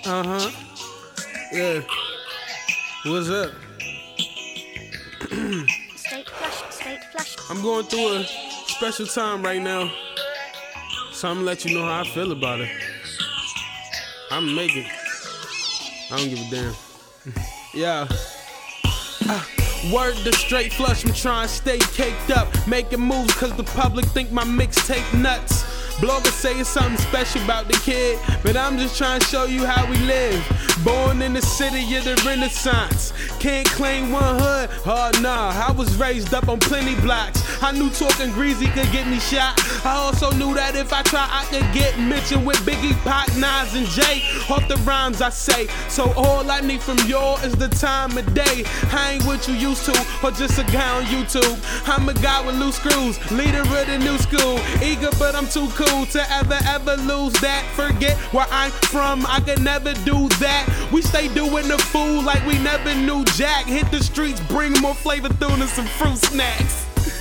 Yeah. What's up? Straight flush. I'm going through a special time right now, so I'm gonna let you know how I feel about it. I'm making. I don't give a damn. Yeah. Word to straight flush, I'm trying to stay caked up. Making moves cause the public think my mixtape nuts. Bloggers say it's something special about the kid, but I'm just trying to show you how we live. Born in the city of the Renaissance. Can't claim one hood, oh nah. I was raised up on plenty blocks. I knew talking greasy could get me shot. I also knew that if I try I could get mentioned with Biggie, Pac, Nas, and Jay. Off the rhymes I say. So all I need from y'all is the time of day. I ain't what you used to, or just a guy on YouTube. I'm a guy with loose screws, leader of the new school. Eager but I'm too cool to ever lose that. Forget where I'm from, I could never do that. We stay doing the fool like we never knew Jack. Hit the streets, bring more flavor through and some fruit snacks.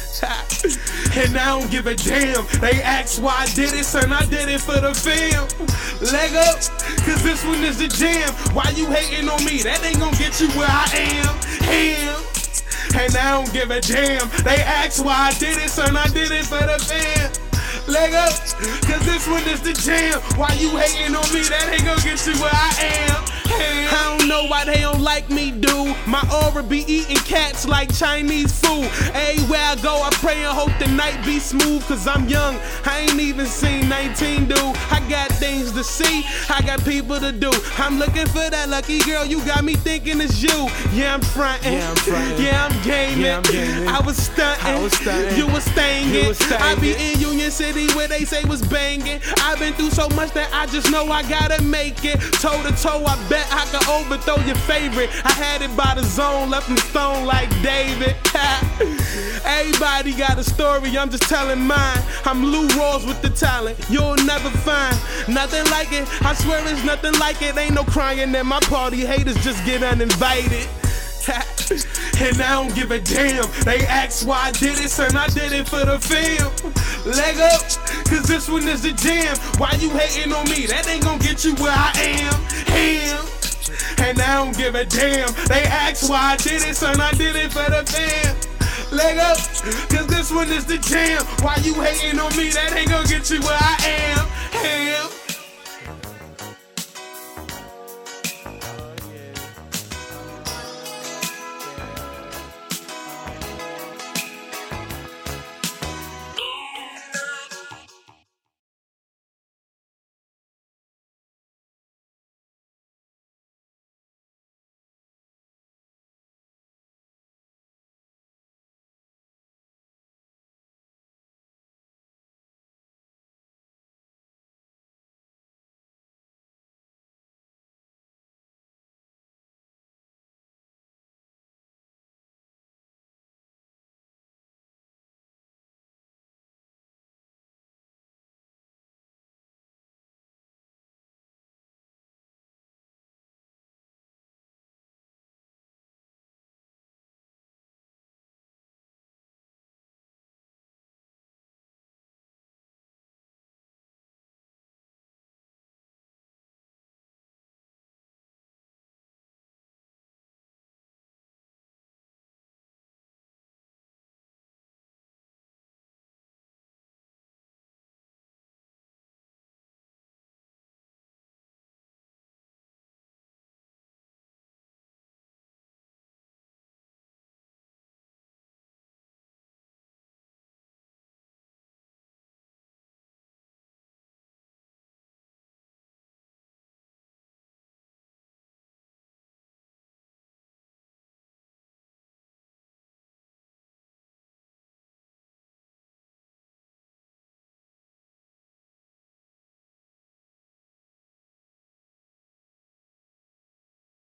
And I don't give a damn. They ask why I did it, son, I did it for the fam. Leg up, cause this one is the jam. Why you hating on me? That ain't gonna get you where I am. And I don't give a damn. They ask why I did it, son, I did it for the fam. Leg up, cause this one is the jam. Why you hating on me? That ain't gonna get you where I am. I don't know why they don't like me, dude. My aura be eating cats like Chinese food. Everywhere I go, I pray and hope the night be smooth. Cause I'm young, I ain't even seen 19, dude. I got things to see, I got people to do. I'm looking for that lucky girl, you got me thinking it's you. Yeah, I'm frontin', yeah, I'm gaming. I was stuntin', you was stangin'. I be in Union City where they say was bangin'. I've been through so much that I just know I gotta make it. Toe to toe, I bet I could overthrow your favorite. I had it by the zone, left him stone like David. Everybody got a story, I'm just telling mine. I'm Lou Rawls with the talent, you'll never find nothing like it. I swear it's nothing like it. Ain't no crying at my party, haters just get uninvited. And I don't give a damn. They ask why I did it, son, I did it for the fam. Leg up, cause this one is the jam. Why you hating on me? That ain't gonna get you where I am. And I don't give a damn. They ask why I did it, son, I did it for the fam. Leg up, cause this one is the jam. Why you hating on me? That ain't gonna get you where I am.